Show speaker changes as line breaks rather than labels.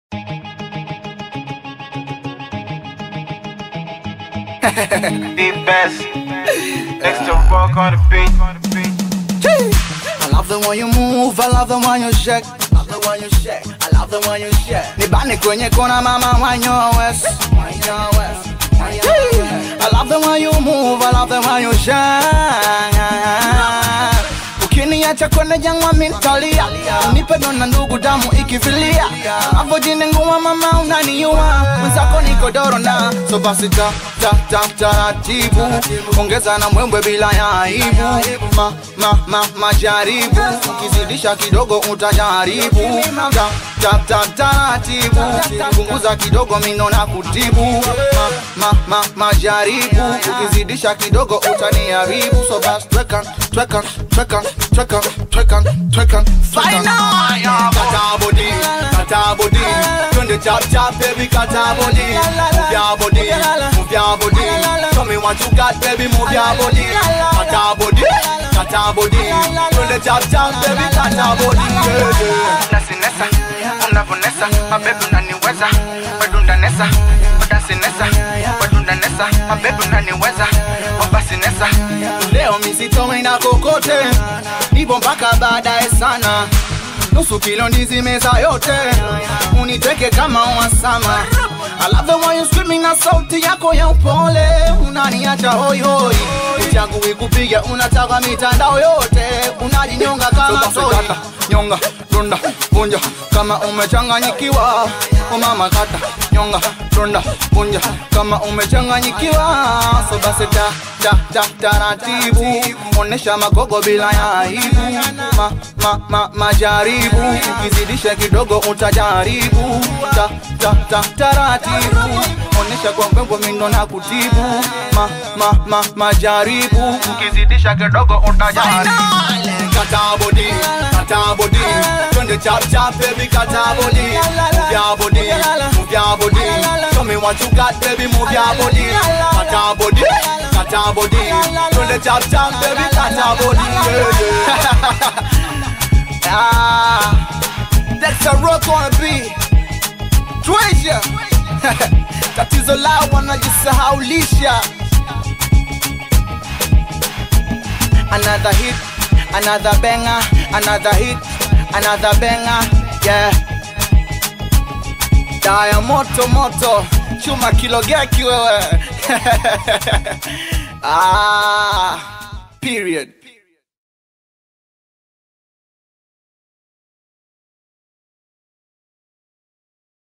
The best. Next to rock on the beat.
I love the one you move, I love the one you shake. I love the one you shake, I love the one you shake. Nibane kwenye kona mama wanyo west. I love the one you move, I love the one you shake. Ukiniacha kwenye jangwa mintalia, unipe dona ndugu damu ikifilia. Hapo jine nguwa mama unaniua, mwenzako niko doro na so basi taratibu, ongeza na mwembwe bila ya aibu. Majaribu, ukizidisha kidogo utajaribu. Taratibu, punguza kidogo mino na kutibu. Majaribu, ukizidisha kidogo utaniharibu. So basi twerk on. Kata body, twende chap baby, kata body. Move your body, show me what you got baby, move your body. Kata body, twende chap baby, kata body.
Nasinesa, unavonesa, mabebu unaniweza. Wadunda nesa, wadasinesa. Wadunda nesa, mabebu unaniweza. Wabasinesa.
Leo misitome na kokote, nipo mpaka baadaye sana. Nusu kilo ndizi meza yote, uniteke kama wasama. I love the way you screaming na sauti yako ya upole, unaniacha hoi hoi. Uchagui kupiga unataka mitandao yote, unajinyonga kama toy. Nyonga, runda, punja, kama umechanganyikiwa. Oh mama kata, nyonga, runda, punja, kama umechanganyikiwa. So basi taratibu, onesha magogo bila ya aibu. Majaribu, ukizidisha kidogo utajaribu. Taratibu, onesha kwa mbembo mindo na kutibu. Majaribu, ukizidisha kidogo utajaribu. Kata body, twende chap baby, kata body. Move your body, show me what you got baby, move your body. Kata body, twende chap baby, kata body. That's a rock on a beat. Treasure. Tatizo lao wanajisahaulisha. Another hit, another banger, another hit, another banger, yeah. Daya moto, chuma kilogeki wewe. Period.